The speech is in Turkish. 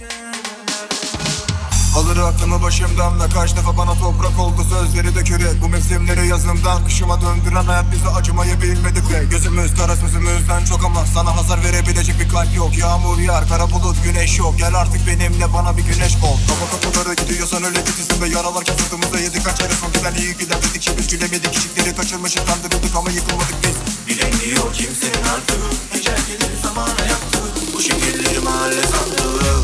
Alır aklımı başımdan da kaç defa bana toprak oldu sözleri dökülür. Bu mevsimleri yazımdan kışıma döndüren hayat bize acımayı bilmedik be. Gözümüz kara sözümüzden çok ama sana hasar verebilecek bir kalp yok. Yağmur yağar kara bulut güneş yok, gel artık benimle bana bir güneş ol. Kafa kapıları gidiyorsan öyle bitirsin ve yaralar ki sırtımızda yedik kaçarız. Son giden iyi gider dedik ki biz gülemedik, ışıkları kaçırmışız kandırıldık ama yıkılmadık biz. Bilemiyor kimsenin artığı, ecel gelir zamana yaktı. Bu şehirleri mahalle sandığı.